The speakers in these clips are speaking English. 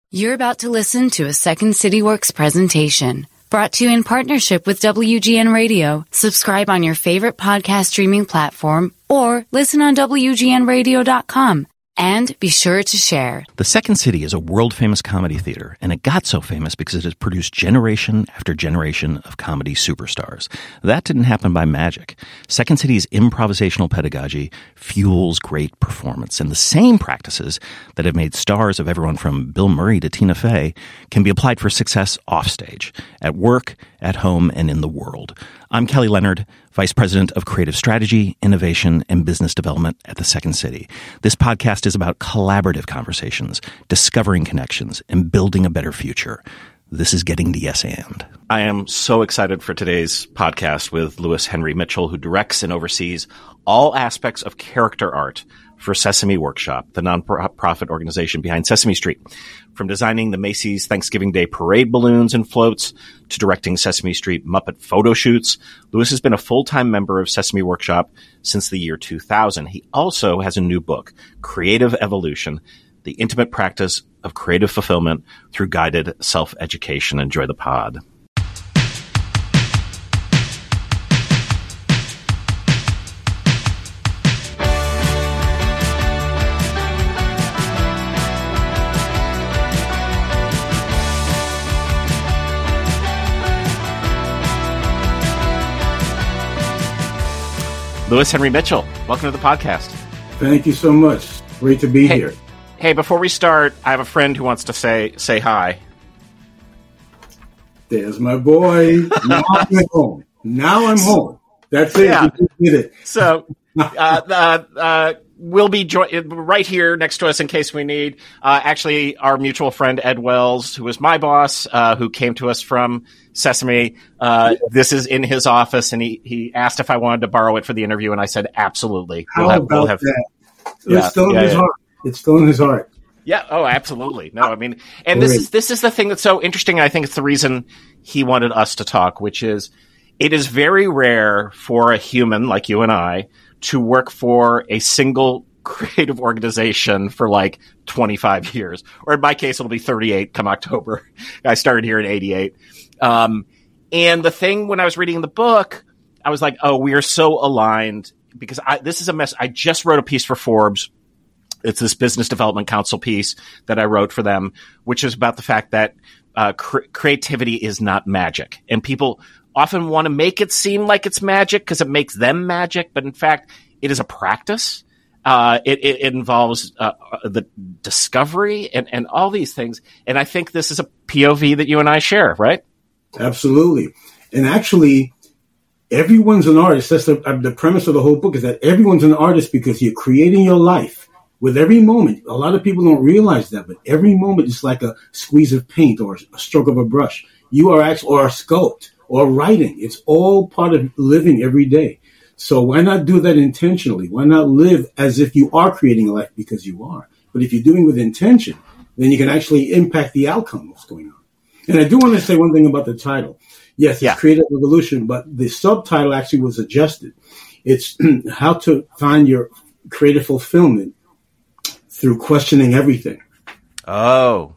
You're about to listen to a Second City Works presentation brought to you in partnership with WGN Radio. Subscribe on your favorite podcast streaming platform or listen on WGNradio.com. And be sure to share. The Second City is a world-famous comedy theater, and it got so famous because it has produced generation after generation of comedy superstars. That didn't happen by magic. Second City's improvisational pedagogy fuels great performance, and the same practices that have made stars of everyone from Bill Murray to Tina Fey can be applied for success offstage, at work, at home, and in the world. I'm Kelly Leonard, Vice President of Creative Strategy, Innovation, and Business Development at the Second City. This podcast is about collaborative conversations, discovering connections, and building a better future. This is Getting the Yes And. I am so excited for today's podcast with Lewis Henry Mitchell, who directs and oversees all aspects of character art for Sesame Workshop, the nonprofit organization behind Sesame Street. From designing the Macy's Thanksgiving Day parade balloons and floats to directing Sesame Street Muppet photo shoots, Lewis has been a full-time member of Sesame Workshop since the year 2000. He also has a new book, Creative Evolution, The Intimate Practice of Creative Fulfillment Through Guided Self-Education. Enjoy the pod. Lewis Henry Mitchell, welcome to the podcast. Thank you so much. Great to be here. Hey, before we start, I have a friend who wants to say hi. There's my boy. Now I'm home. That's it. Yeah. You did it. So, we'll be right here next to us in case we need. Actually, our mutual friend Ed Wells, who was my boss, who came to us from Sesame. This is in his office, and he asked if I wanted to borrow it for the interview, and I said absolutely. How about that? It's still in his heart. It's still in his heart. Yeah. Oh, absolutely. No, I mean, and this is the thing that's so interesting. And I think it's the reason he wanted us to talk, which is it is very rare for a human like you and I to work for a single creative organization for like 25 years, or in my case, it'll be 38 come October. I started here in 88. And the thing when I was reading the book, I was like, oh, we are so aligned because this is a mess. I just wrote a piece for Forbes. It's this Business Development Council piece that I wrote for them, which is about the fact that creativity is not magic. And people often want to make it seem like it's magic because it makes them magic. But in fact, it is a practice. It involves the discovery and all these things. And I think this is a POV that you and I share, right? Absolutely. And actually, everyone's an artist. That's the premise of the whole book is that everyone's an artist because you're creating your life with every moment. A lot of people don't realize that, but every moment is like a squeeze of paint or a stroke of a brush. You are actually, or a sculpt or writing. It's all part of living every day. So why not do that intentionally? Why not live as if you are creating a life because you are? But if you're doing it with intention, then you can actually impact the outcome of what's going on. And I do want to say one thing about the title. Yes, it's Creative Evolution, but the subtitle actually was adjusted. It's how to find your creative fulfillment through questioning everything. Oh,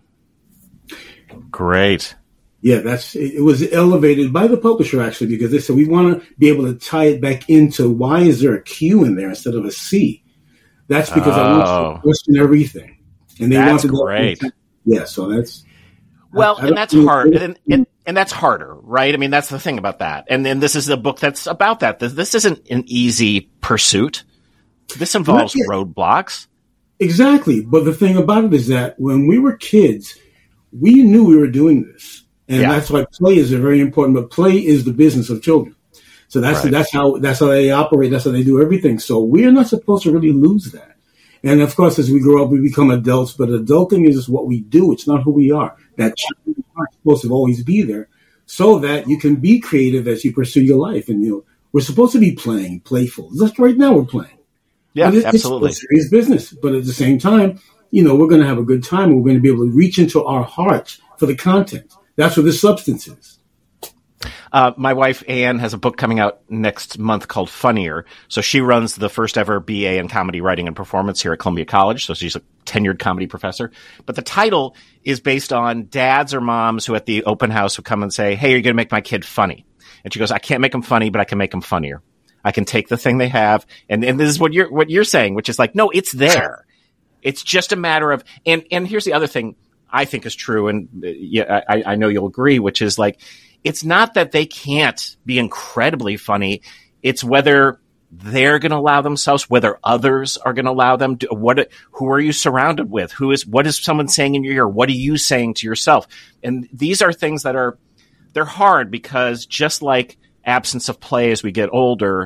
great. Yeah, it was elevated by the publisher, actually, because they said we want to be able to tie it back into why is there a Q in there instead of a C? That's because I want you to question everything. And they that's wanted great. Yeah, so that's... Well, and that's hard. And that's harder, right? I mean, that's the thing about that. And then this is the book that's about that. This isn't an easy pursuit. This involves roadblocks. Exactly. But the thing about it is that when we were kids, we knew we were doing this. And that's why play is very important. But play is the business of children. So that's how they operate. That's how they do everything. So we're not supposed to really lose that. And of course, as we grow up, we become adults. But adulting is what we do. It's not who we are. That child is not supposed to always be there, so that you can be creative as you pursue your life. And we're supposed to be playing, playful. Just right now, we're playing. Yeah, absolutely. It's serious business. But at the same time, we're going to have a good time. And we're going to be able to reach into our hearts for the content. That's what the substance is. My wife, Anne, has a book coming out next month called Funnier. So she runs the first ever BA in comedy writing and performance here at Columbia College. So she's a tenured comedy professor. But the title is based on dads or moms who at the open house would come and say, hey, you're going to make my kid funny. And she goes, I can't make them funny, but I can make them funnier. I can take the thing they have. And this is what you're saying, which is like, no, it's there. It's just a matter of, and here's the other thing I think is true. And I know you'll agree, which is like, it's not that they can't be incredibly funny. It's whether they're going to allow themselves, whether others are going to allow them to, who are you surrounded with? What is someone saying in your ear? What are you saying to yourself? And these are things that they're hard because just like absence of play as we get older,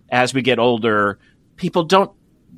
people don't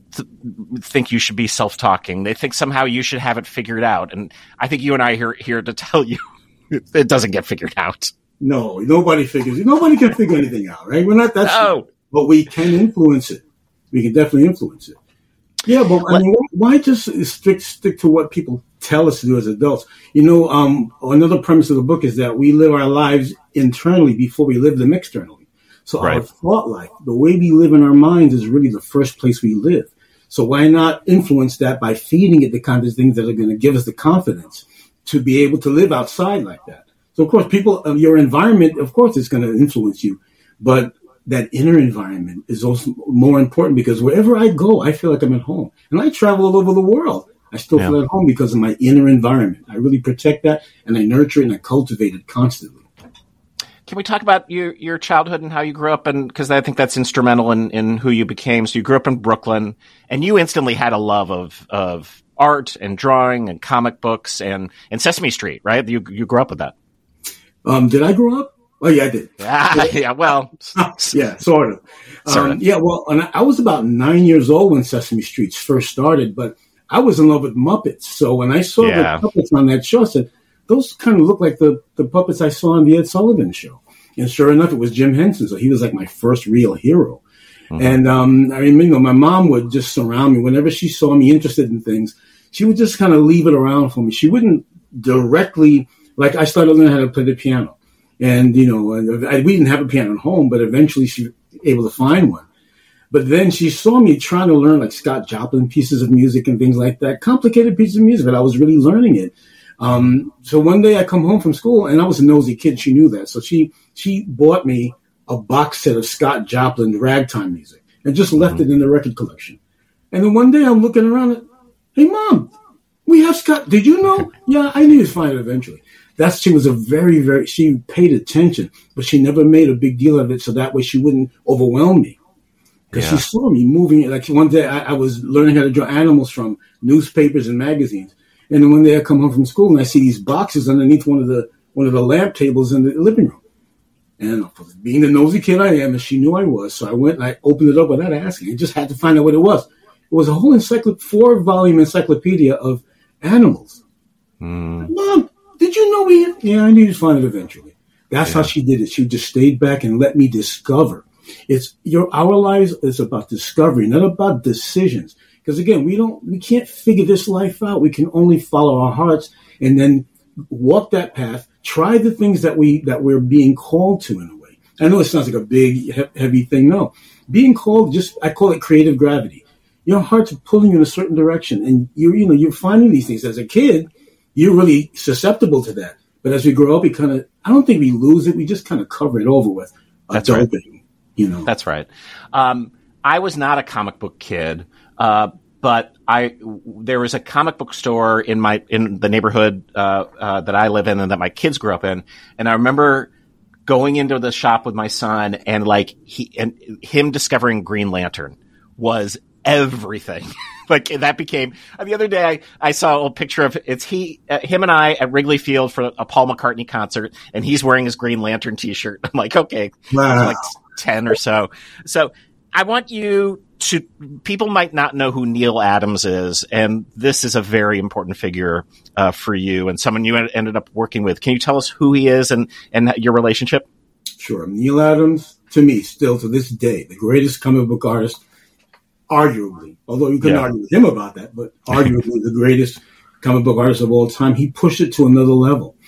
think you should be self-talking. They think somehow you should have it figured out. And I think you and I are here to tell you it doesn't get figured out. No, nobody can figure anything out, right? We're not that smart, but we can influence it. We can definitely influence it. Yeah, but I mean, why just stick to what people tell us to do as adults? Another premise of the book is that we live our lives internally before we live them externally. So Our thought life, the way we live in our minds is really the first place we live. So why not influence that by feeding it the kind of things that are going to give us the confidence to be able to live outside like that? So of course, your environment, of course, is going to influence you, but that inner environment is also more important because wherever I go, I feel like I'm at home. And I travel all over the world. I still feel at home because of my inner environment. I really protect that, and I nurture it, and I cultivate it constantly. Can we talk about your childhood and how you grew up? And because I think that's instrumental in who you became. So you grew up in Brooklyn, and you instantly had a love of art and drawing and comic books and Sesame Street, right? You grew up with that. Did I grow up? Oh, yeah, I did. Yeah, well. Yeah, sort of. Yeah, well, and I was about 9 years old when Sesame Street first started, but I was in love with Muppets. So when I saw the puppets on that show, I said, those kind of look like the puppets I saw on the Ed Sullivan Show. And sure enough, it was Jim Henson. So he was like my first real hero. Mm-hmm. And I remember, my mom would just surround me. Whenever she saw me interested in things, she would just kind of leave it around for me. She wouldn't directly, like I started learning how to play the piano. And, we didn't have a piano at home, but eventually she was able to find one. But then she saw me trying to learn like Scott Joplin pieces of music and things like that, complicated pieces of music, but I was really learning it. So one day I come home from school, and I was a nosy kid. She knew that. So she bought me a box set of Scott Joplin ragtime music and just left it in the record collection. And then one day I'm looking around and, hey, Mom, we have Scott. Did you know? Yeah, I knew you'd find it eventually. She was she paid attention, but she never made a big deal of it. So that way she wouldn't overwhelm me. Because she saw me moving. Like one day I was learning how to draw animals from newspapers and magazines. And then one day I come home from school and I see these boxes underneath one of the lamp tables in the living room. And being the nosy kid I am, and she knew I was, so I went and I opened it up without asking. I just had to find out what it was. It was a whole 4-volume encyclopedia of animals. Mom, did you know Yeah, I knew you'd find it eventually. That's how she did it. She just stayed back and let me discover. Our lives is about discovery, not about decisions. Because again, we can't figure this life out. We can only follow our hearts and then walk that path. Try the things that we're being called to in a way. I know it sounds like a big, heavy thing. No, being called, I call it creative gravity. Your heart's pulling you in a certain direction, and you're finding these things. As a kid, you're really susceptible to that. But as we grow up, I don't think we lose it. We just kind of cover it over with adulting. Right. That's right. I was not a comic book kid. But there was a comic book store in the neighborhood that I live in and that my kids grew up in, and I remember going into the shop with my son and him discovering Green Lantern was everything. Like that became. The other day I saw a little picture of him and I at Wrigley Field for a Paul McCartney concert, and he's wearing his Green Lantern T-shirt. I'm like, okay, wow. Like 10 or so. So I want you. People might not know who Neal Adams is, and this is a very important figure for you and someone you ended up working with. Can you tell us who he is and your relationship? Sure. Neal Adams, to me, still to this day, the greatest comic book artist, arguably, although you couldn't argue with him about that, but arguably the greatest comic book artist of all time. He pushed it to another level.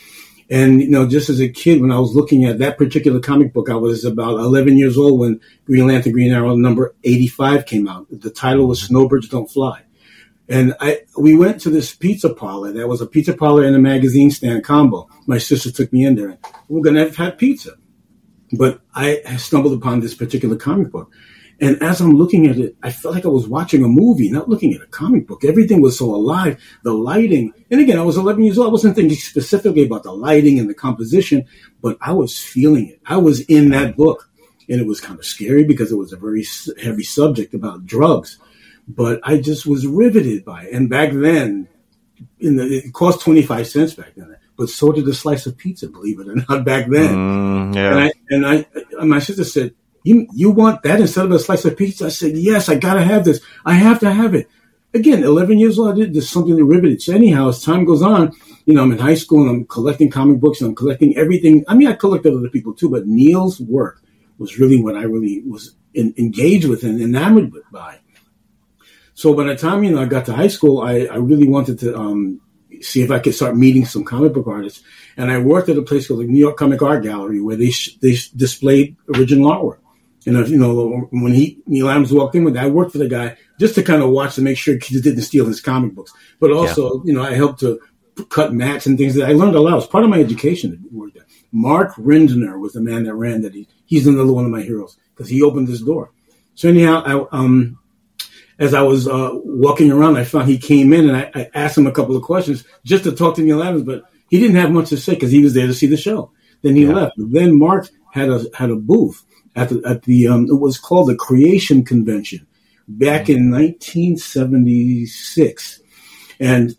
And, just as a kid, when I was looking at that particular comic book, I was about 11 years old when Green Lantern, Green Arrow number 85 came out. The title was Snowbirds Don't Fly. And we went to this pizza parlor. That was a pizza parlor and a magazine stand combo. My sister took me in there, and we're going to have pizza. But I stumbled upon this particular comic book. And as I'm looking at it, I felt like I was watching a movie, not looking at a comic book. Everything was so alive, the lighting. And again, I was 11 years old. I wasn't thinking specifically about the lighting and the composition, but I was feeling it. I was in that book. And it was kind of scary because it was a very heavy subject about drugs. But I just was riveted by it. And back then, it cost 25 cents back then. But so did a slice of pizza, believe it or not, back then. Yeah. And my sister said, you want that instead of a slice of pizza? I said, yes, I got to have this. I have to have it. Again, 11 years old, I did this, something that riveted. So anyhow, as time goes on, I'm in high school and I'm collecting comic books and I'm collecting everything. I mean, I collected other people too, but Neil's work was really what I really was engaged with and enamored by. So by the time, I got to high school, I really wanted to see if I could start meeting some comic book artists. And I worked at a place called the New York Comic Art Gallery where they displayed original artwork. And, when Neil Adams walked in with that, I worked for the guy just to kind of watch to make sure kids didn't steal his comic books. But also, I helped to cut mats and things that I learned a lot. It was part of my education to work there. Mark Rindner was the man that ran that. He's another one of my heroes because he opened this door. So anyhow, as I was walking around, I found he came in and I asked him a couple of questions just to talk to Neil Adams, but he didn't have much to say because he was there to see the show. Then he left. But then Mark had a booth at the it was called the Creation Convention back in 1976, and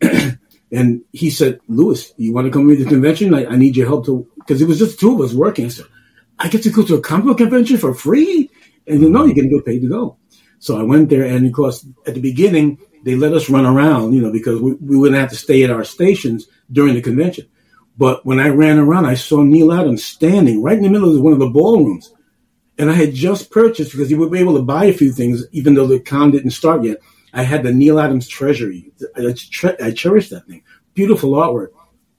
he said, "Louis, you want to come to the convention? I need your help because it was just two of us working." I said, "I get to go to a comic book convention for free?" And no, you're going to get paid to go. So I went there, and of course, at the beginning, they let us run around, because we wouldn't have to stay at our stations during the convention. But when I ran around, I saw Neil Adams standing right in the middle of one of the ballrooms. And I had just purchased, because you would be able to buy a few things, even though the con didn't start yet. I had the Neil Adams Treasury. I cherished that thing. Beautiful artwork.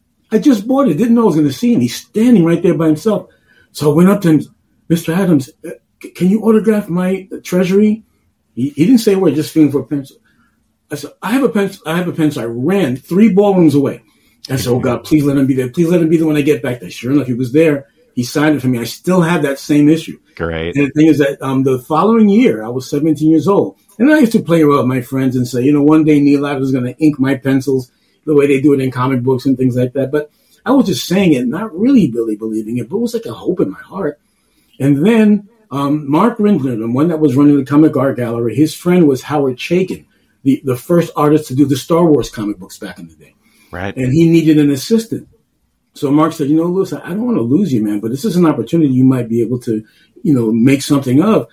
I just bought it. Didn't know I was going to see him. He's standing right there by himself. So I went up to him, Mr. Adams, can you autograph my Treasury? He didn't say a word, just feeling for a pencil. I said, I have a pencil. I ran 3 ballrooms away. I said, oh, God, please let him be there. Please let him be there when I get back there. Sure enough, he was there. He signed it for me. I still have that same issue. Great. And the thing is that the following year, I was 17 years old. And I used to play around with my friends and say, one day Neil Adams is going to ink my pencils the way they do it in comic books and things like that. But I was just saying it, not really believing it, but it was like a hope in my heart. And then Mark Rindner, the one that was running the Comic Art Gallery, his friend was Howard Chaykin, the first artist to do the Star Wars comic books back in the day. Right. And he needed an assistant. So Mark said, Louis, I don't want to lose you, man, but this is an opportunity you might be able to, make something of.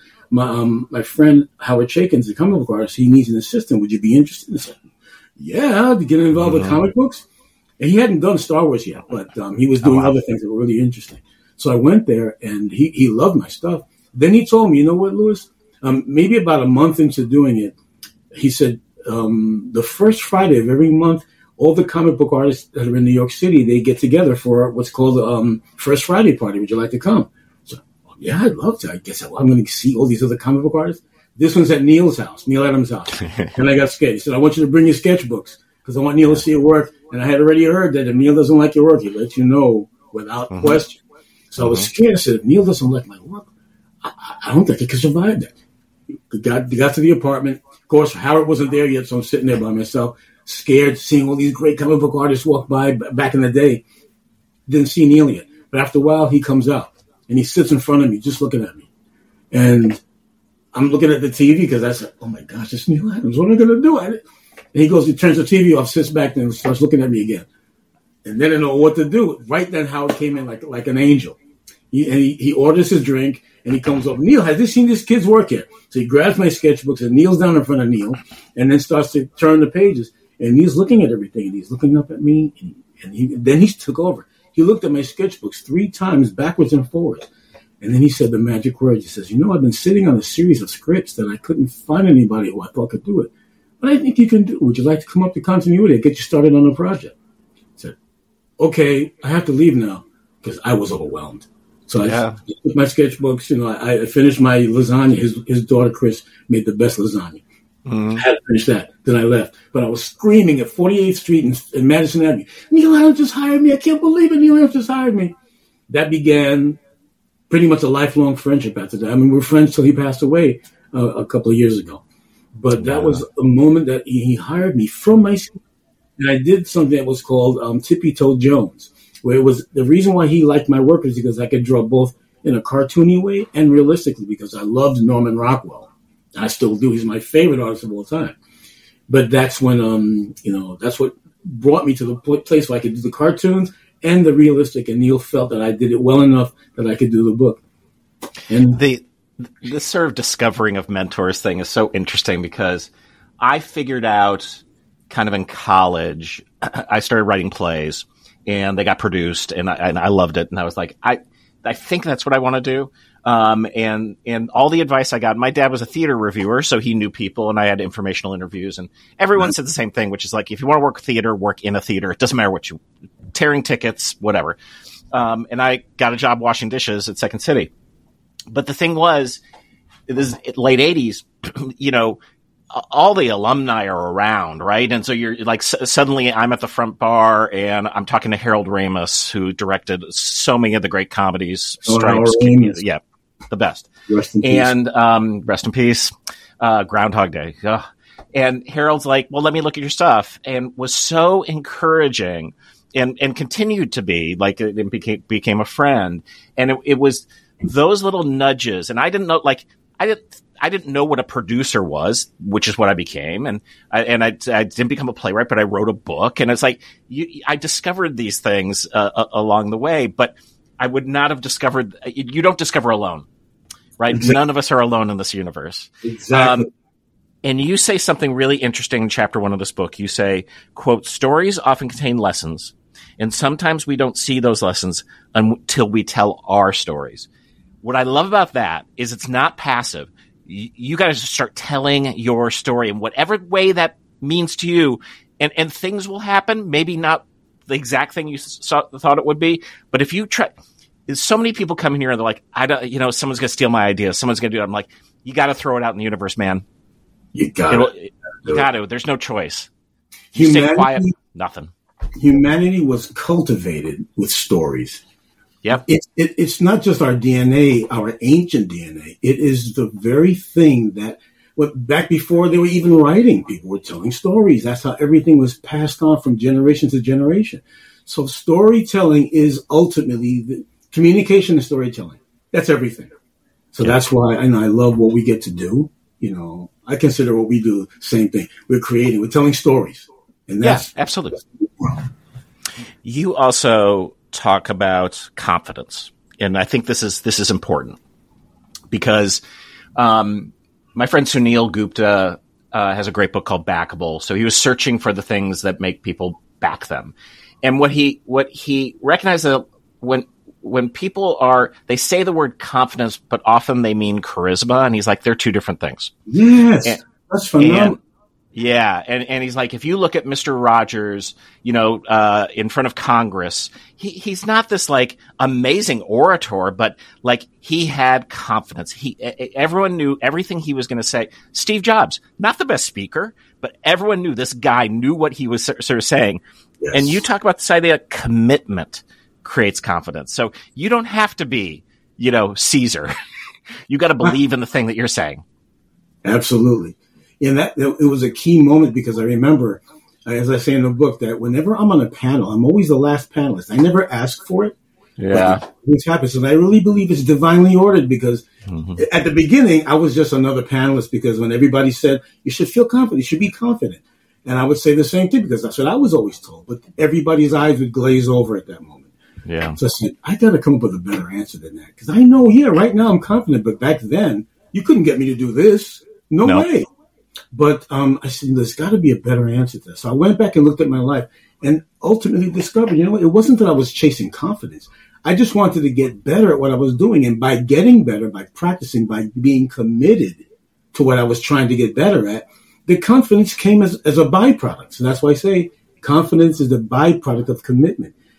My friend Howard Chaykin's a comic book artist. He needs an assistant. Would you be interested? I said, yeah, to get involved with comic books. And he hadn't done Star Wars yet, but he was doing other things that were really interesting. So I went there, and he loved my stuff. Then he told me, you know what, Louis? Maybe about a month into doing it, he said, the first Friday of every month, all the comic book artists that are in New York City, they get together for what's called the First Friday party. Would you like to come? So, yeah, I'd love to. I guess I'm going to see all these other comic book artists. This one's at Neil's house, Neil Adams' house. And I got scared. He said, I want you to bring your sketchbooks because I want Neil to see your work. And I had already heard that if Neil doesn't like your work, he'll let you know without question. So I was scared. I said, if Neil doesn't like my work, I don't think I can survive that. Got to the apartment. Of course, Howard wasn't there yet, so I'm sitting there by myself, scared, seeing all these great comic book artists walk by back in the day. Didn't see Neil yet. But after a while, he comes out, and he sits in front of me, just looking at me. And I'm looking at the TV because I said, oh, my gosh, it's Neil Adams. What am I going to do? And he goes, he turns the TV off, sits back, and starts looking at me again. And then I didn't know what to do. Right then, Howard came in like an angel. He orders his drink, and he comes up. Neil, has you seen this kid's work yet? So he grabs my sketchbooks and kneels down in front of Neil and then starts to turn the pages. And Neil's looking at everything, and he's looking up at me. And then he took over. He looked at my sketchbooks 3 times backwards and forwards. And then he said the magic words. He says, I've been sitting on a series of scripts that I couldn't find anybody who I thought could do it. But I think you can do it. Would you like to come up to continuity and get you started on the project? I said, okay, I have to leave now because I was overwhelmed. So I took my sketchbooks, I finished my lasagna. His daughter, Chris, made the best lasagna. I had to finish that. Then I left. But I was screaming at 48th Street and Madison Avenue, Neil Adams just hired me. I can't believe it. Neil Adams just hired me. That began pretty much a lifelong friendship after that. I mean, we were friends till he passed away a couple of years ago. But that was a moment that he hired me from my school. And I did something that was called Tippy Toe Jones, where it was the reason why he liked my work is because I could draw both in a cartoony way and realistically because I loved Norman Rockwell. I still do. He's my favorite artist of all time. But that's when, that's what brought me to the place where I could do the cartoons and the realistic. And Neil felt that I did it well enough that I could do the book. And this sort of discovering of mentors thing is so interesting because I figured out kind of in college, I started writing plays and they got produced and I loved it. And I was like, I think that's what I want to do. And all the advice I got, my dad was a theater reviewer, so he knew people and I had informational interviews and everyone said the same thing, which is like, if you want to work theater, work in a theater. It doesn't matter what tearing tickets, whatever. And I got a job washing dishes at Second City. But the thing was, this is late 80s, all the alumni are around, right? And so you're like, suddenly I'm at the front bar and I'm talking to Harold Ramis, who directed so many of the great comedies, Stripes, the best. Rest in peace. And rest in peace, Groundhog Day. Ugh. And Harold's like, well, let me look at your stuff, and was so encouraging and continued to be, like, it became a friend. And it was those little nudges. And I didn't know, like, I didn't know what a producer was, which is what I became. And I didn't become a playwright, but I wrote a book. And it's like, I discovered these things along the way, but I would not have discovered, you don't discover alone, right? Exactly. None of us are alone in this universe. Exactly. And you say something really interesting in chapter 1 of this book. You say, quote, stories often contain lessons, and sometimes we don't see those lessons until we tell our stories. What I love about that is it's not passive. You got to start telling your story in whatever way that means to you, and things will happen. Maybe not the exact thing you thought it would be, but if you try, so many people come in here and they're like, someone's going to steal my idea. Someone's going to do it. I'm like, you got to throw it out in the universe, man. You got to. There's no choice. Humanity, stay quiet. Nothing. Humanity was cultivated with stories. Yep. It's not just our DNA, our ancient DNA. It is the very thing that back before they were even writing, people were telling stories. That's how everything was passed on from generation to generation. So storytelling is ultimately the communication and storytelling. That's everything. So that's why, and I love what we get to do. I consider what we do the same thing. We're creating, we're telling stories. And that's absolutely. You also talk about confidence. And I think this is important because, my friend Sunil Gupta, has a great book called Backable. So he was searching for the things that make people back them. And what he recognized that when people they say the word confidence, but often they mean charisma. And he's like, they're two different things. Yes. That's phenomenal. And he's like, if you look at Mr. Rogers, in front of Congress, he's not this like amazing orator, but like he had confidence. Everyone knew everything he was going to say. Steve Jobs, not the best speaker, but everyone knew this guy knew what he was sort of saying. Yes. And you talk about this idea of commitment creates confidence. So you don't have to be, Caesar. You got to believe in the thing that you're saying. Absolutely. And it was a key moment because I remember, as I say in the book, that whenever I'm on a panel, I'm always the last panelist. I never ask for it. Yeah. Things happen. So I really believe it's divinely ordered because at the beginning, I was just another panelist because when everybody said, you should feel confident, you should be confident. And I would say the same thing because that's what I was always told. But everybody's eyes would glaze over at that moment. Yeah. So I said, I got to come up with a better answer than that. Because I know, right now I'm confident. But back then, you couldn't get me to do this. No way. But I said, there's got to be a better answer to this. So I went back and looked at my life and ultimately discovered, it wasn't that I was chasing confidence. I just wanted to get better at what I was doing. And by getting better, by practicing, by being committed to what I was trying to get better at, the confidence came as a byproduct. So that's why I say confidence is the byproduct of commitment.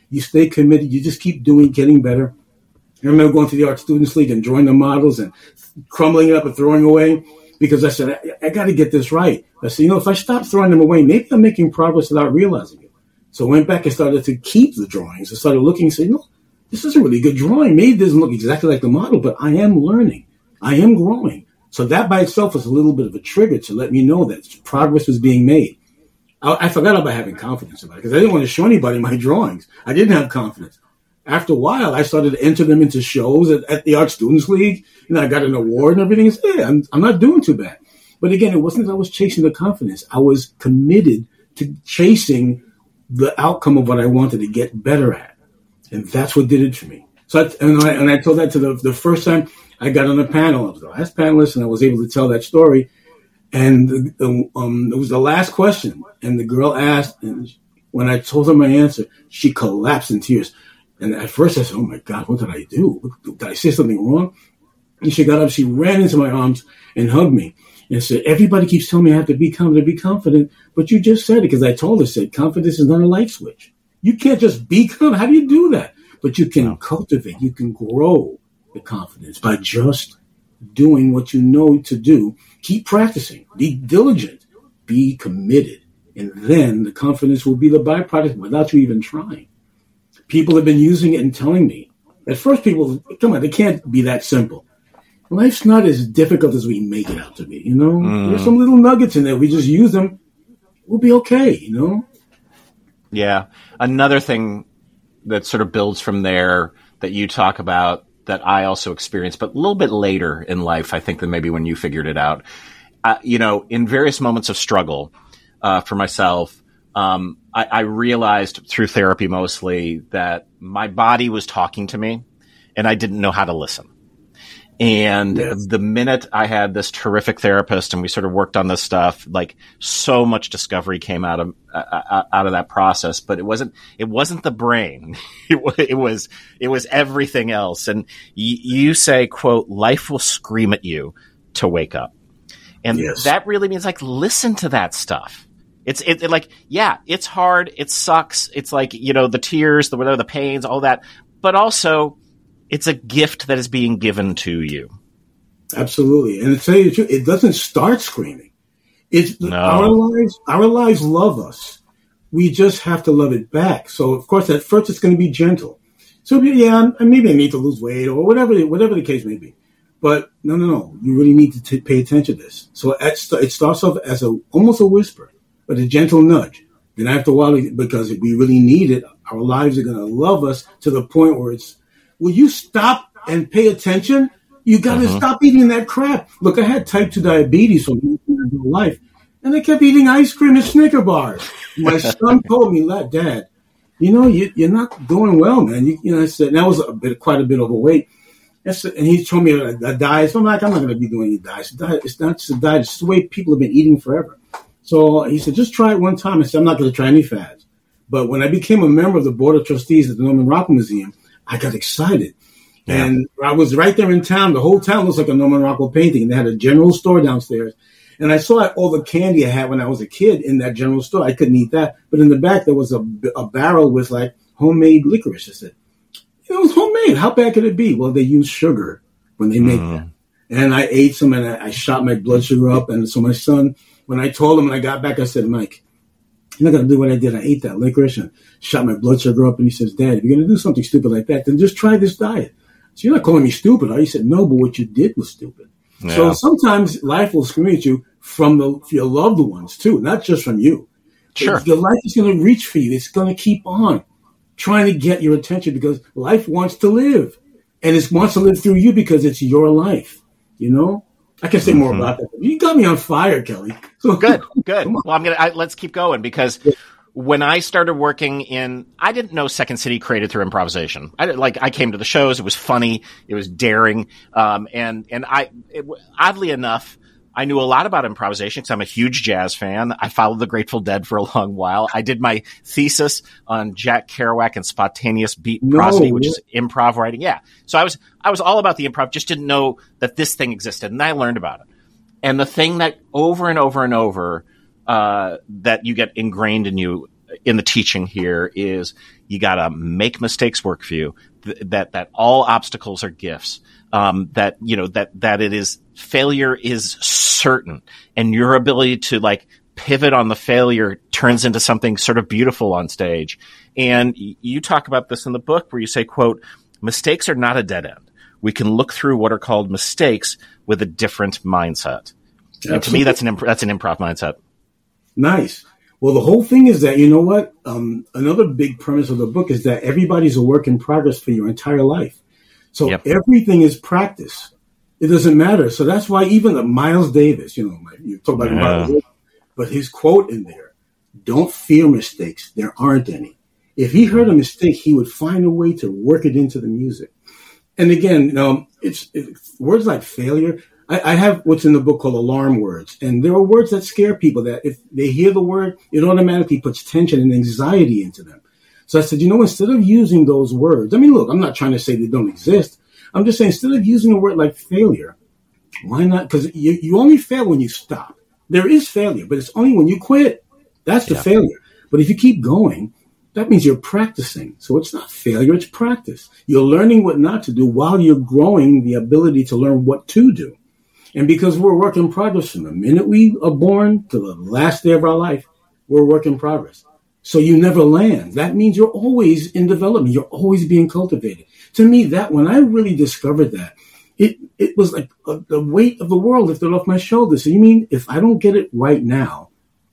You stay committed. You just keep getting better. I remember going to the Art Students League and drawing the models and crumbling it up and throwing away because I said, I got to get this right. I said, if I stop throwing them away, maybe I'm making progress without realizing it. So I went back and started to keep the drawings. I started looking and said, this is a really good drawing. Maybe it doesn't look exactly like the model, but I am learning. I am growing. So that by itself was a little bit of a trigger to let me know that progress was being made. I forgot about having confidence about it because I didn't want to show anybody my drawings. I didn't have confidence. After a while, I started to enter them into shows at the Art Students League, and I got an award and everything. And said, I'm not doing too bad. But again, it wasn't that I was chasing the confidence. I was committed to chasing the outcome of what I wanted to get better at. And that's what did it for me. So I told that to the first time I got on the panel. I was the last panelist, and I was able to tell that story. And it was the last question. And the girl asked, and when I told her my answer, she collapsed in tears. And at first I said, oh my God, what did I do? Did I say something wrong? And she got up, she ran into my arms and hugged me and said, everybody keeps telling me I have to be confident, but you just said it, because I told her, said, confidence is not a light switch. You can't just be confident. How do you do that? But you can cultivate, you can grow the confidence by just doing what you know to do. Keep practicing, be diligent, be committed. And then the confidence will be the byproduct without you even trying. People have been using it and telling me. At first, people, come on, they can't be that simple. Life's not as difficult as we make it out to be, There's some little nuggets in there. We just use them. We'll be okay, Yeah. Another thing that sort of builds from there that you talk about that I also experienced, but a little bit later in life, I think, than maybe when you figured it out. In various moments of struggle for myself, I realized through therapy mostly that my body was talking to me and I didn't know how to listen. And the minute I had this terrific therapist and we sort of worked on this stuff, like so much discovery came out of that process, but it wasn't the brain. It was everything else. And you say, quote, life will scream at you to wake up. And that really means like, listen to that stuff. It's hard. It sucks. It's like, the tears, the pains, all that, but also it's a gift that is being given to you. Absolutely. And to tell you the truth, it doesn't start screaming. Our lives love us. We just have to love it back. So of course, at first it's going to be gentle. So maybe I need to lose weight or whatever the case may be. But no. You really need to pay attention to this. So it starts off as almost a whisper, but a gentle nudge. Then after a while, because we really need it, our lives are going to love us to the point where will you stop and pay attention? You got to stop eating that crap. Look, I had type 2 diabetes for my life, and I kept eating ice cream and Snicker bars. My son told me, Dad, you're not doing well, man. I said, and I was quite a bit overweight. And he told me a diet. So I'm like, I'm not going to be doing any diets. It's not just a diet. It's the way people have been eating forever. So he said, just try it one time. I said, I'm not going to try any fads. But when I became a member of the board of trustees at the Norman Rockwell Museum, I got excited. Yeah. And I was right there in town. The whole town looks like a Norman Rockwell painting. And they had a general store downstairs. And I saw all the candy I had when I was a kid in that general store. I couldn't eat that. But in the back, there was a barrel with like homemade licorice. I said, it was homemade. How bad could it be? Well, they use sugar when they make that. And I ate some and I shot my blood sugar up. And so my son, when I told him when I got back, I said, Mike, you're not going to do what I did. I ate that licorice and shot my blood sugar up. And he says, Dad, if you're going to do something stupid like that, then just try this diet. So you're not calling me stupid, are you? He said, no, but what you did was stupid. Yeah. So sometimes life will scream at you from your loved ones too, not just from you. Sure. Your life is going to reach for you. It's going to keep on trying to get your attention because life wants to live. And it wants to live through you because it's your life, I can say more about that. You got me on fire, Kelly. So, good. Well, let's keep going because when I started working I didn't know Second City created through improvisation. I came to the shows. It was funny. It was daring. Oddly enough, I knew a lot about improvisation because I'm a huge jazz fan. I followed the Grateful Dead for a long while. I did my thesis on Jack Kerouac and spontaneous beat prosody, which is improv writing. Yeah. So I was all about the improv, just didn't know that this thing existed. And I learned about it. And the thing that over and over and over, that you get ingrained in you in the teaching here is you got to make mistakes work for you. That all obstacles are gifts. That it is failure is certain, and your ability to like pivot on the failure turns into something sort of beautiful on stage. And you talk about this in the book where you say, quote, mistakes are not a dead end. We can look through what are called mistakes with a different mindset. And to me, that's an improv mindset. Nice. Well, the whole thing is that, you know what? Another big premise of the book is that everybody's a work in progress for your entire life. So everything is practice. It doesn't matter. So that's why even Miles Davis, you talk about Miles Davis, but his quote in there, don't fear mistakes. There aren't any. If he heard a mistake, he would find a way to work it into the music. And again, it's words like failure. I have what's in the book called alarm words. And there are words that scare people that if they hear the word, it automatically puts tension and anxiety into them. So I said, instead of using those words, I mean, look, I'm not trying to say they don't exist. I'm just saying, instead of using a word like failure, why not? Because you only fail when you stop. There is failure, but it's only when you quit. That's the failure. But if you keep going, that means you're practicing. So it's not failure, it's practice. You're learning what not to do while you're growing the ability to learn what to do. And because we're a work in progress from the minute we are born to the last day of our life, we're a work in progress. So you never land. That means you're always in development. You're always being cultivated. To me, that when I really discovered that, it was like the weight of the world lifted off my shoulders. So you mean if I don't get it right now,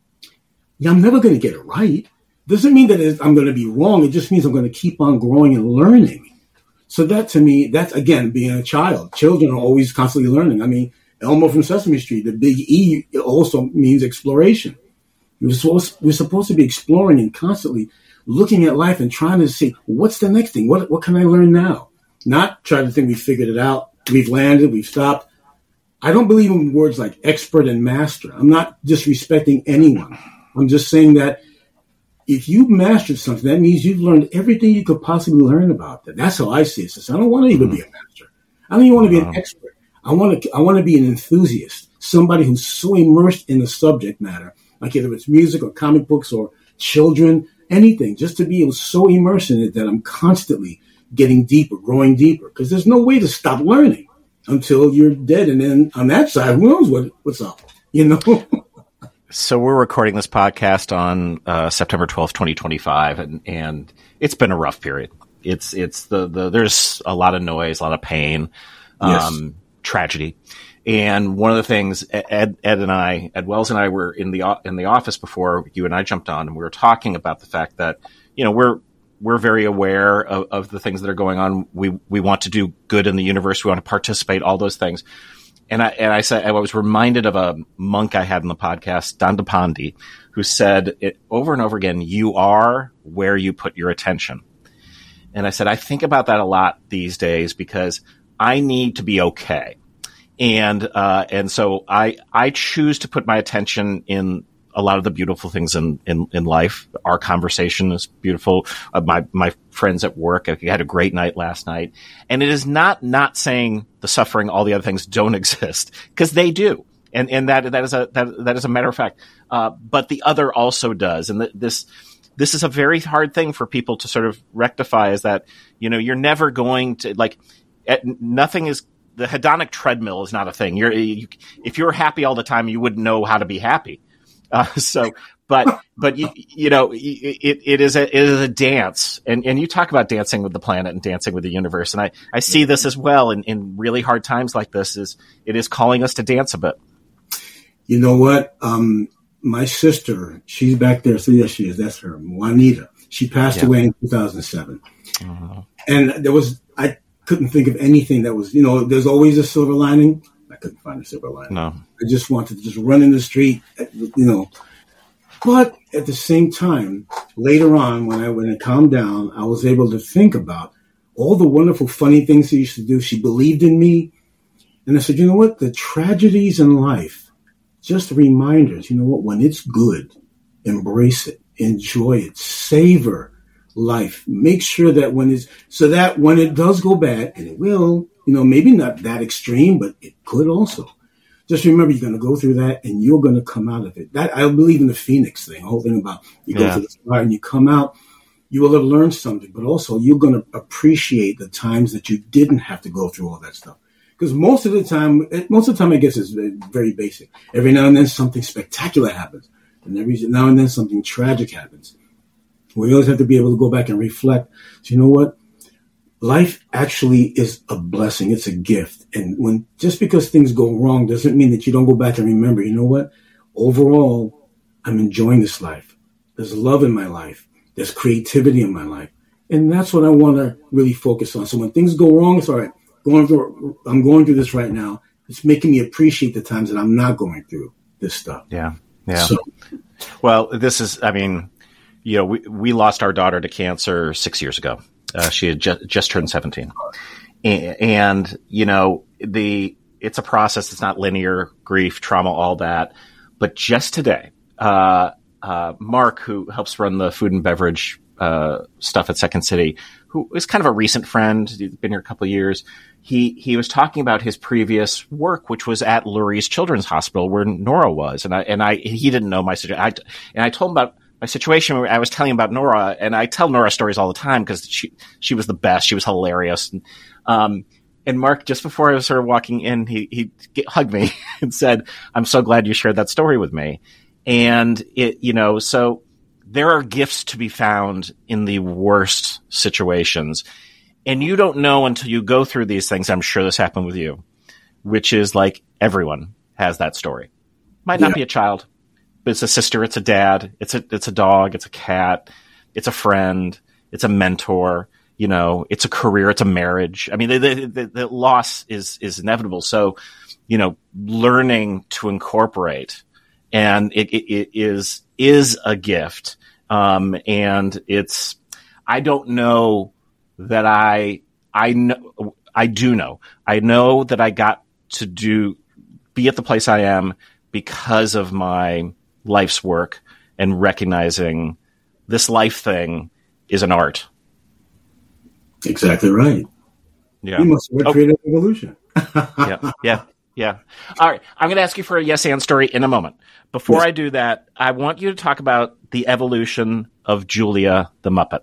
I'm never going to get it right. Doesn't mean that I'm going to be wrong. It just means I'm going to keep on growing and learning. So that to me, that's again, being a child. Children are always constantly learning. I mean, Elmo from Sesame Street, the big E also means exploration. We're supposed to be exploring and constantly looking at life and trying to see what's the next thing? What can I learn now? Not trying to think we figured it out. We've landed. We've stopped. I don't believe in words like expert and master. I'm not disrespecting anyone. I'm just saying that if you've mastered something, that means you've learned everything you could possibly learn about that. That's how I see it. So I don't want to even be a master. I don't even want to be an expert. I want to be an enthusiast, somebody who's so immersed in the subject matter, like either it's music or comic books or children, anything, just to be so immersed in it that I'm constantly getting deeper, growing deeper, because there's no way to stop learning until you're dead. And then on that side, who knows what's up, So we're recording this podcast on September 12th, 2025, and it's been a rough period. It's there's a lot of noise, a lot of pain, tragedy. And one of the things Ed Wells and I were in the office before you and I jumped on, and we were talking about the fact that, we're very aware of the things that are going on. We want to do good in the universe. We want to participate, all those things. And I said, I was reminded of a monk I had in the podcast, Dandapani, who said it over and over again, you are where you put your attention. And I said, I think about that a lot these days because I need to be okay. And so I choose to put my attention in a lot of the beautiful things in life. Our conversation is beautiful. My friends at work, I had a great night last night. And it is not saying the suffering, all the other things don't exist, because they do. And that is a matter of fact. But the other also does. And this is a very hard thing for people to sort of rectify, is that, you're never going to nothing is, the hedonic treadmill is not a thing. If you're happy all the time, you wouldn't know how to be happy. But it is a dance, and you talk about dancing with the planet and dancing with the universe, and I see this as well in really hard times like this. It is calling us to dance a bit. You know what? My sister, she's back there. So yes, she is. That's her, Juanita. She passed away in 2007, and I couldn't think of anything that was, there's always a silver lining. I couldn't find a silver lining. No. I just wanted to just run in the street, But at the same time, later on, when it calmed down, I was able to think about all the wonderful, funny things she used to do. She believed in me. And I said, you know what? The tragedies in life, just reminders, when it's good, embrace it, enjoy it, savor life. Make sure that when it does go bad, and it will, maybe not that extreme, but it could also. just remember you're going to go through that and you're going to come out of it. That I believe in the Phoenix thing, the whole thing about you go through the fire and you come out, you will have learned something, but also you're going to appreciate the times that you didn't have to go through all that stuff. Because most of the time, I guess it's very basic. Every now and then something spectacular happens. And every now and then something tragic happens. We always have to be able to go back and reflect. So you know what? Life actually is a blessing. It's a gift. And just because things go wrong doesn't mean that you don't go back and remember, you know what? Overall, I'm enjoying this life. There's love in my life. There's creativity in my life. And that's what I want to really focus on. So when things go wrong, it's all right. I'm going through this right now. It's making me appreciate the times that I'm not going through this stuff. Yeah. Yeah. So, well, this is, I mean, we lost our daughter to cancer 6 years ago. She had just turned 17. And it's a process. It's not linear, grief, trauma, all that. But just today, Mark, who helps run the food and beverage stuff at Second City, who is kind of a recent friend, he's been here a couple of years. He was talking about his previous work, which was at Lurie's Children's Hospital, where Nora was, and he didn't know my situation. And I told him about my situation. I was telling him about Nora, and I tell Nora stories all the time because she was the best. She was hilarious. And Mark, just before I was sort of walking in, he hugged me and said, "I'm so glad you shared that story with me." And so there are gifts to be found in the worst situations. And you don't know until you go through these things. I'm sure this happened with you, which is like everyone has that story. Might not be a child, but it's a sister, it's a dad, it's a dog, it's a cat, it's a friend, it's a mentor, it's a career, it's a marriage. I mean, the loss is inevitable. So, learning to incorporate, and it is a gift. And I don't know that I do know. I know that I got to be at the place I am because of my life's work and recognizing this life thing is an art. Exactly right. Yeah. You must have created evolution. Yeah. All right. I'm going to ask you for a yes and story in a moment. Before I do that, I want you to talk about the evolution of Julia the Muppet.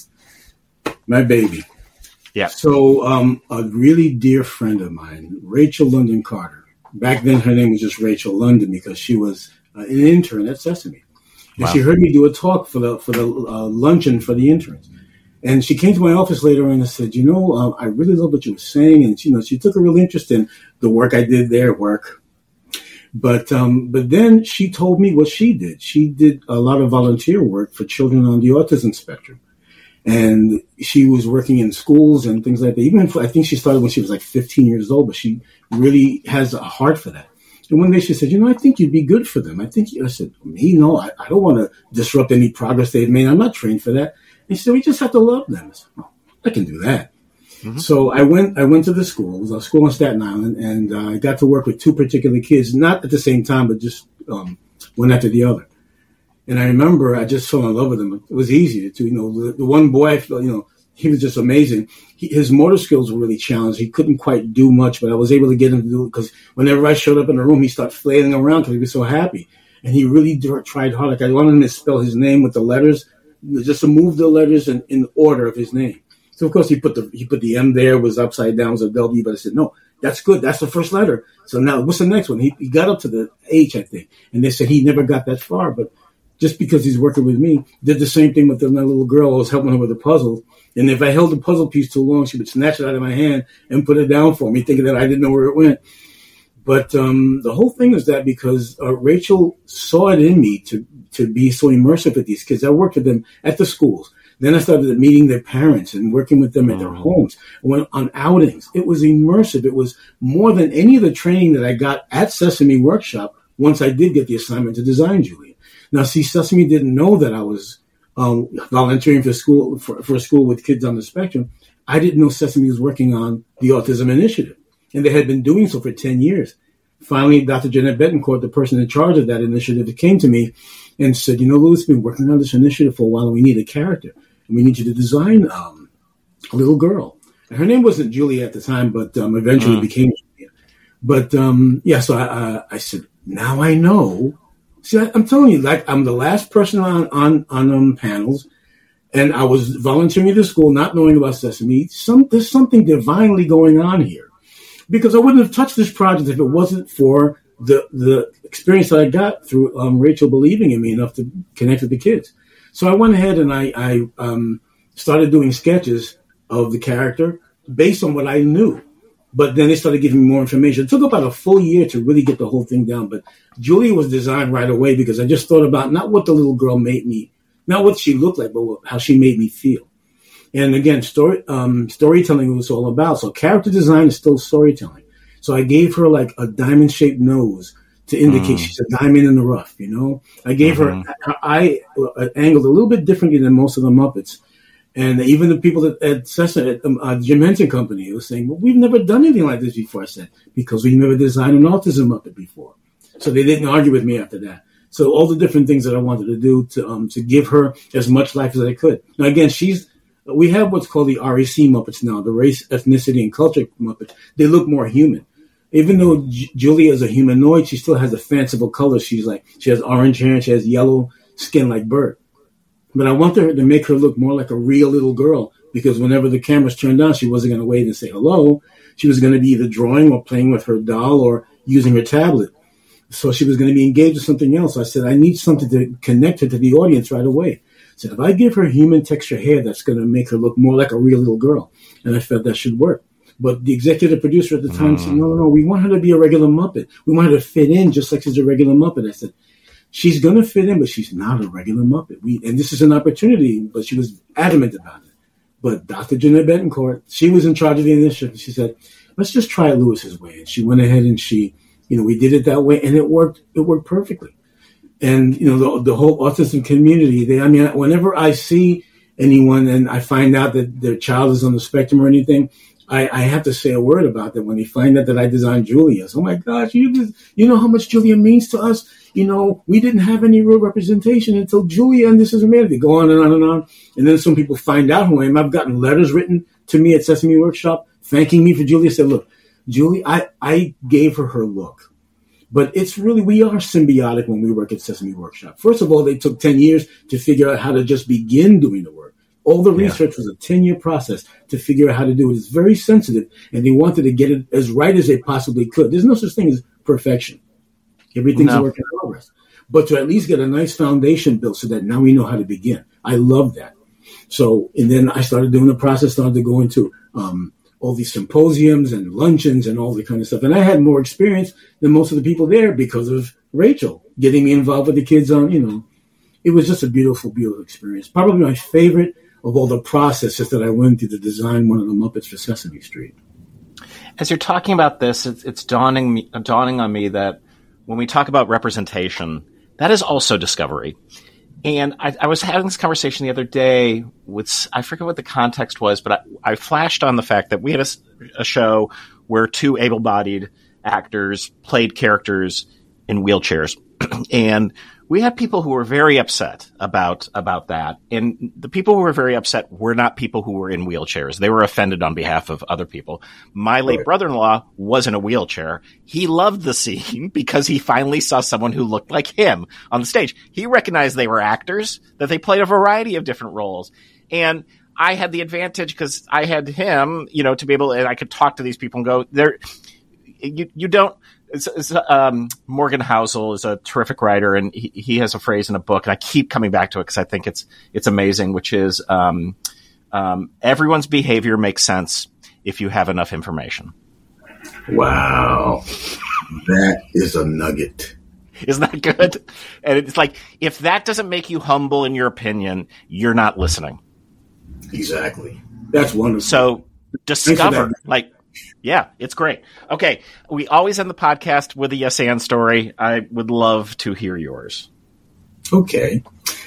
My baby. Yeah. So a really dear friend of mine, Rachel London Carter. Back then her name was just Rachel London because she was an intern at Sesame. And she heard me do a talk for the luncheon for the interns. And she came to my office later and said, I really love what you were saying. And, she took a real interest in the work I did there, But then she told me what she did. She did a lot of volunteer work for children on the autism spectrum. And she was working in schools and things like that. I think she started when she was like 15 years old, but she really has a heart for that. And one day she said, I think you'd be good for them. I said, me? No, I don't want to disrupt any progress they've made. I'm not trained for that. And she said, we just have to love them. I said, I can do that. Mm-hmm. So I went to the school. It was a school on Staten Island, and I got to work with two particular kids, not at the same time, but just one after the other. And I remember I just fell in love with him. It was easy to, the one boy, he was just amazing. His motor skills were really challenged. He couldn't quite do much, but I was able to get him to do it because whenever I showed up in the room, he started flailing around because he was so happy. And he really tried hard. Like I wanted him to spell his name with the letters, just to move the letters in order of his name. So of course he put the M there, was upside down, was a W, but I said, no, that's good. That's the first letter. So now what's the next one? He got up to the H, I think. And they said he never got that far, but just because he's working with me, did the same thing with that little girl. I was helping her with a puzzle. And if I held the puzzle piece too long, she would snatch it out of my hand and put it down for me, thinking that I didn't know where it went. But the whole thing is that because Rachel saw it in me to be so immersive with these kids. I worked with them at the schools. Then I started meeting their parents and working with them at their homes. I went on outings. It was immersive. It was more than any of the training that I got at Sesame Workshop once I did get the assignment to design Julia. Now, see, Sesame didn't know that I was volunteering for a school with kids on the spectrum. I didn't know Sesame was working on the Autism Initiative, and they had been doing so for 10 years. Finally, Dr. Jeanette Betancourt, the person in charge of that initiative, came to me and said, Louis, we've been working on this initiative for a while, and we need a character, and we need you to design a little girl. And her name wasn't Julia at the time, but eventually became Julia. But so I said, now I know. See, I'm telling you, like, I'm the last person on panels, and I was volunteering at the school, not knowing about Sesame. There's something divinely going on here, because I wouldn't have touched this project if it wasn't for the experience that I got through Rachel believing in me enough to connect with the kids. So I went ahead and I started doing sketches of the character based on what I knew. But then they started giving me more information. It took about a full year to really get the whole thing down. But Julia was designed right away because I just thought about not what the little girl made me, not what she looked like, but how she made me feel. And again, storytelling was all about. So character design is still storytelling. So I gave her like a diamond-shaped nose to indicate she's a diamond in the rough, you know? I gave her eye angled a little bit differently than most of the Muppets. And even the people at Sesame, at Jim Henson Company, were saying, well, we've never done anything like this before. I said, because we've never designed an autism Muppet before. So they didn't argue with me after that. So all the different things that I wanted to do to give her as much life as I could. Now, again, we have what's called the RAC Muppets now, the race, ethnicity, and culture Muppets. They look more human. Even though Julia is a humanoid, she still has a fanciful color. She has orange hair and she has yellow skin like Bert. But I wanted her to make her look more like a real little girl, because whenever the cameras turned on, she wasn't going to wave and say hello. She was going to be either drawing or playing with her doll or using her tablet. So she was going to be engaged with something else. I said, I need something to connect her to the audience right away. I said, if I give her human texture hair, that's going to make her look more like a real little girl. And I felt that should work. But the executive producer at the time said, no, we want her to be a regular Muppet. We want her to fit in just like she's a regular Muppet. I said, she's going to fit in, but she's not a regular Muppet. And this is an opportunity, but she was adamant about it. But Dr. Jeanette Betancourt, she was in charge of the initiative. She said, let's just try it Lewis's way. And she went ahead and we did it that way, and it worked. It worked perfectly. And, the whole autism community, whenever I see anyone and I find out that their child is on the spectrum or anything, I have to say a word about that when they find out that I designed Julia. So, oh my gosh, you know how much Julia means to us? We didn't have any real representation until Julia and This Is Humanity. Go on and on and on. And then some people find out who I am. I've gotten letters written to me at Sesame Workshop thanking me for Julia. I said, look, Julie, I gave her look. But it's really, we are symbiotic when we work at Sesame Workshop. First of all, they took 10 years to figure out how to just begin doing the work. All the research was a 10-year process to figure out how to do it. It's very sensitive, and they wanted to get it as right as they possibly could. There's no such thing as perfection. Everything's a work in progress. But to at least get a nice foundation built so that now we know how to begin. I love that. So, and then I started doing the process, started to go into all these symposiums and luncheons and all the kind of stuff. And I had more experience than most of the people there because of Rachel getting me involved with the kids on, it was just a beautiful, beautiful experience. Probably my favorite of all the processes that I went through to design one of the Muppets for Sesame Street. As you're talking about this, it's dawning on me that when we talk about representation, that is also discovery. And I was having this conversation the other day with, I forget what the context was, but I flashed on the fact that we had a show where two able-bodied actors played characters in wheelchairs. And we had people who were very upset about that. And the people who were very upset were not people who were in wheelchairs. They were offended on behalf of other people. My late brother-in-law was in a wheelchair. He loved the scene because he finally saw someone who looked like him on the stage. He recognized they were actors, that they played a variety of different roles. And I had the advantage because I had him, to be able, and I could talk to these people and go, you don't, Morgan Housel is a terrific writer, and he has a phrase in a book, and I keep coming back to it because I think it's amazing, which is everyone's behavior makes sense if you have enough information. Wow. That is a nugget. Isn't that good? And it's like, if that doesn't make you humble in your opinion, you're not listening. Exactly. That's wonderful. So discover, yeah, it's great. Okay, we always end the podcast with a yes and story. I would love to hear yours. Okay.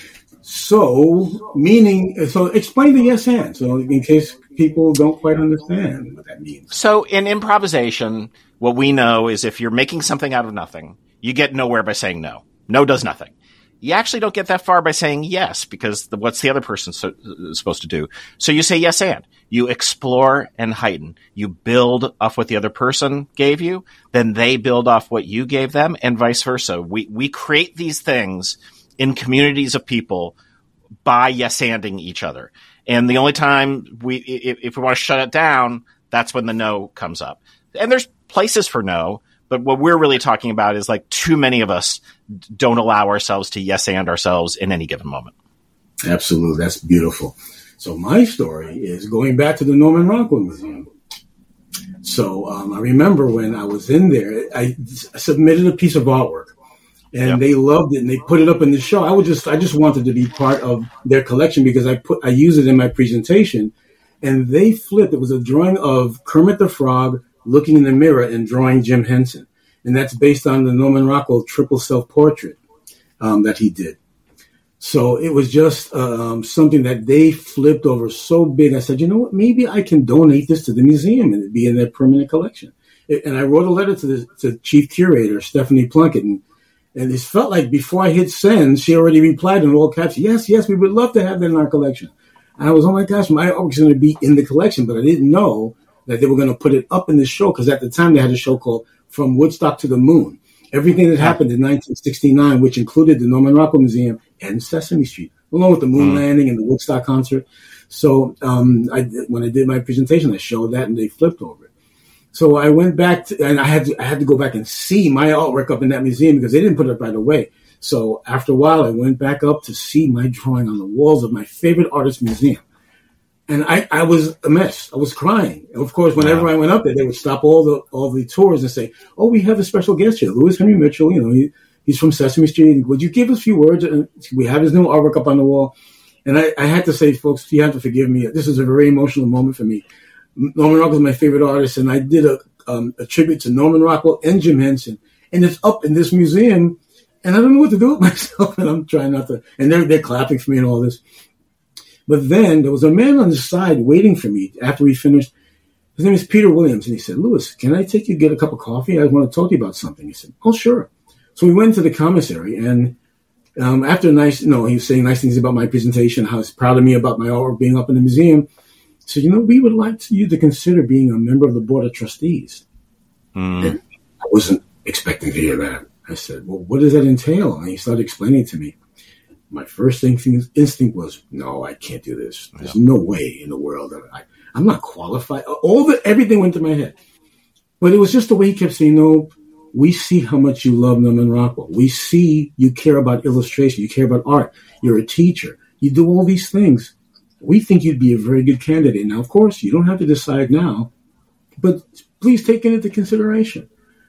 So explain the yes and, so in case people don't quite understand what that means. So in improvisation, what we know is if you're making something out of nothing, you get nowhere by saying no. No does nothing. You actually don't get that far by saying yes, because what's the other person supposed to do? So you say yes and. You explore and heighten. You build off what the other person gave you, then they build off what you gave them, and vice versa. We create these things in communities of people by yes-anding each other. And the only time if we want to shut it down, that's when the no comes up. And there's places for no, but what we're really talking about is like too many of us don't allow ourselves to yes-and ourselves in any given moment. Absolutely. That's beautiful. So my story is going back to the Norman Rockwell Museum. So I remember when I was in there, I submitted a piece of artwork, and they loved it, and they put it up in the show. I just wanted to be part of their collection because I used it in my presentation, and they flipped. It was a drawing of Kermit the Frog looking in the mirror and drawing Jim Henson, and that's based on the Norman Rockwell triple self-portrait that he did. So it was just something that they flipped over so big. I said, you know what, maybe I can donate this to the museum and it'd be in their permanent collection. And I wrote a letter to the chief curator, Stephanie Plunkett, and it felt like before I hit send, she already replied in all caps, yes, we would love to have that in our collection. And I was, oh my gosh, my art was going to be in the collection, but I didn't know that they were going to put it up in the show, because at the time they had a show called From Woodstock to the Moon. Everything that happened in 1969, which included the Norman Rockwell Museum and Sesame Street, along with the moon landing and the Woodstock concert. So when I did my presentation, I showed that, and they flipped over it. So I went back and I had to go back and see my artwork up in that museum because they didn't put it up right away. So after a while, I went back up to see my drawing on the walls of my favorite artist museum. And I was a mess. I was crying. And of course, whenever I went up there, they would stop all the tours and say, "Oh, we have a special guest here, Louis Henry Mitchell. You know, he's from Sesame Street. Would you give us a few words?" And we have his new artwork up on the wall. And I had to say, folks, you have to forgive me. This is a very emotional moment for me. Norman Rockwell is my favorite artist, and I did a tribute to Norman Rockwell and Jim Henson, and it's up in this museum. And I don't know what to do with myself, and I'm trying not to. And they're clapping for me and all this. But then there was a man on the side waiting for me after we finished. His name is Peter Williams. And he said, "Louis, can I take you to get a cup of coffee? I want to talk to you about something." He said, "Oh, sure." So we went to the commissary. And after he was saying nice things about my presentation, how he's proud of me about my artwork being up in the museum. He said, "We would like you to consider being a member of the Board of Trustees." And I wasn't expecting to hear that. I said, "Well, what does that entail?" And he started explaining to me. My first instinct was, no, I can't do this. There's no way in the world that I'm not qualified. Everything went through my head. But it was just the way he kept saying, "No, we see how much you love Norman Rockwell. We see you care about illustration. You care about art. You're a teacher. You do all these things. We think you'd be a very good candidate. Now, of course, you don't have to decide now, but please take it into consideration."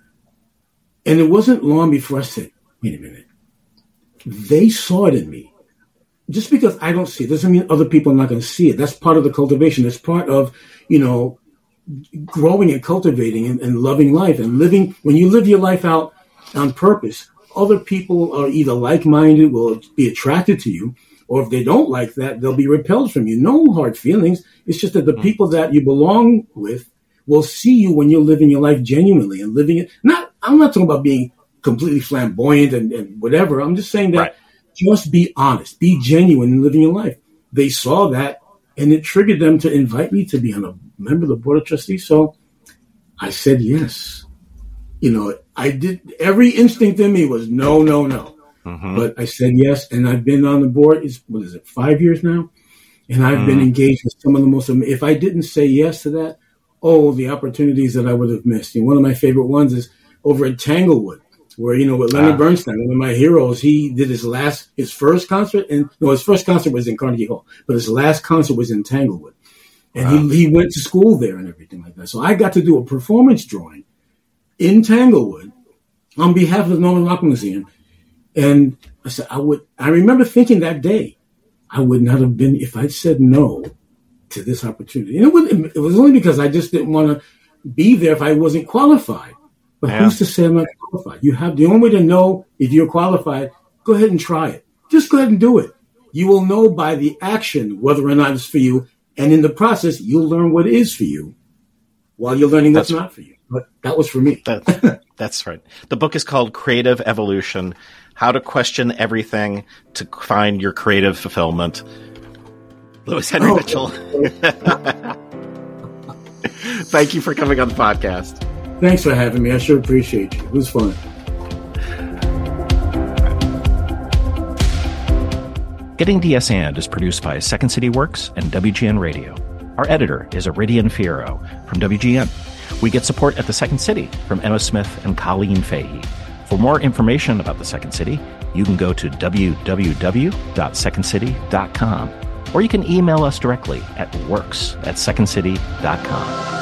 And it wasn't long before I said, wait a minute. They saw it in me. Just because I don't see it doesn't mean other people are not going to see it. That's part of the cultivation. That's part of, growing and cultivating and loving life and living. When you live your life out on purpose, other people are either like-minded, will be attracted to you, or if they don't like that, they'll be repelled from you. No hard feelings. It's just that the people that you belong with will see you when you're living your life genuinely and living it. I'm not talking about being completely flamboyant and whatever. I'm just saying that just be honest, be genuine in living your life. They saw that, and it triggered them to invite me to be a member of the Board of Trustees. So I said yes. I did. Every instinct in me was no. Mm-hmm. But I said yes, and I've been on the board. 5 years now? And I've been engaged with some of the most. If I didn't say yes to that, the opportunities that I would have missed. One of my favorite ones is over at Tanglewood, where, with Leonard Bernstein, one of my heroes, he did his first concert, his first concert was in Carnegie Hall, but his last concert was in Tanglewood. And he went to school there and everything like that. So I got to do a performance drawing in Tanglewood on behalf of the Norman Rockwell Museum. And I said, I remember thinking that day, I would not have been, if I'd said no to this opportunity. And it was only because I just didn't want to be there if I wasn't qualified. But who's to say I'm not qualified? You have the only way to know if you're qualified. Go ahead and try it. Just go ahead and do it. You will know by the action whether or not it's for you. And in the process, you'll learn what is for you while you're learning what's not for you. But that was for me. That's right. The book is called Creative Evolution: How to Question Everything to Find Your Creative Fulfillment. Louis Henry Mitchell. Thank you for coming on the podcast. Thanks for having me. I sure appreciate you. It was fun. Getting DS And is produced by Second City Works and WGN Radio. Our editor is Iridian Fierro from WGN. We get support at the Second City from Emma Smith and Colleen Fahey. For more information about the Second City, you can go to www.secondcity.com, or you can email us directly at works@secondcity.com.